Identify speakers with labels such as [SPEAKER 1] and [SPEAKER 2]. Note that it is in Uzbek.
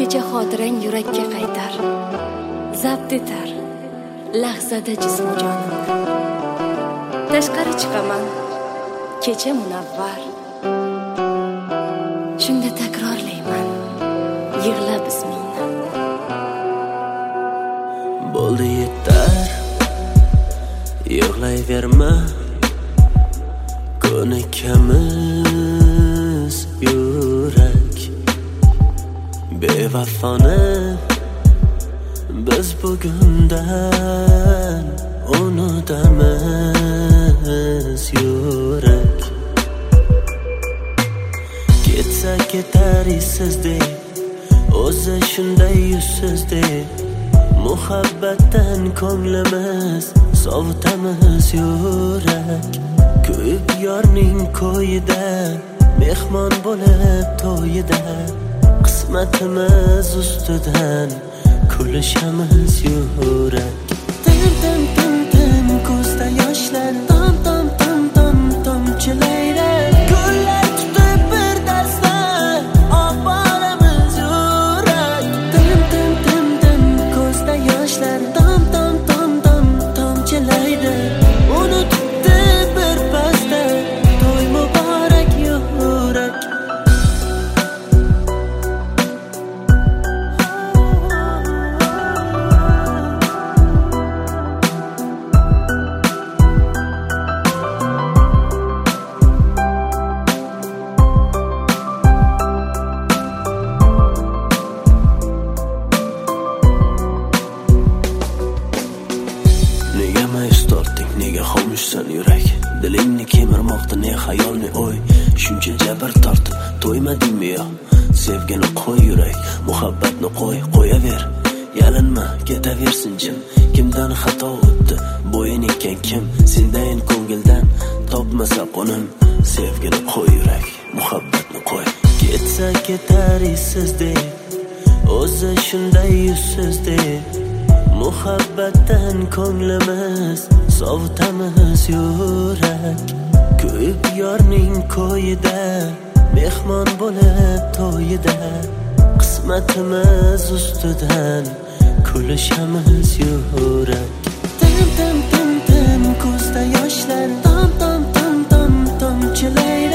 [SPEAKER 1] kecha xotirang yurakka qaytar, zabt etar lahzada jismu jonimni. Tashqari chiqaman kecha munavvar, shunda takrorlayman yig'lab ismingni.
[SPEAKER 2] Bo'ldi yetar, yig'layverma, ko'nikamiz yurak bevafoni biz bugundan unutamiz yurak. Ketsa ketar izsizdek, o'zi shunday yuzsizdek, muhabbatdan ko'nglimiz sovutamiz yurak. Kuyib yorning ko'yida, mehmon bo'lib to'yida, qismatimiz ustidan kulishamiz yurak. Tim tim tim tim ko'zda yoshlar, tom tom tom tom tomchilaydi. Gullar tutib bir dasta olib boramiz yurak. Tim tim tim tim ko'zda yoshlar, tom tom tom tom tomchilaydi. Unutibdi bir pasda to'y muborak yurak. Nega mayus tortding, nega xomushsan yurak? Dilingni kemirmoqda ne xayol ne o'y, shuncha jabr tortib to'ymadingmi yo? Sevgini qo'y yurak, muhabbatni qo'yaver, yalinma ketaversin jim. Kimdan xato o'tdi bo'yin ekkan kim? Sendayin ko'ngildan topmasa qo'nim. Sevgini qo'y yurak, muhabbatni qo'y. Ketsa ketar izsizdek, o'zi shunday yuzsizdek, muhabbatdan ko'nglimiz sovutamiz yurak. Kuyib yorning ko'yida, mehmon bo'lib to'yida, qismatimiz ustidan kulishamiz yurak. Tim tim tim tim ko'zda yoshlar, tom tom tom tom tomchilaydi.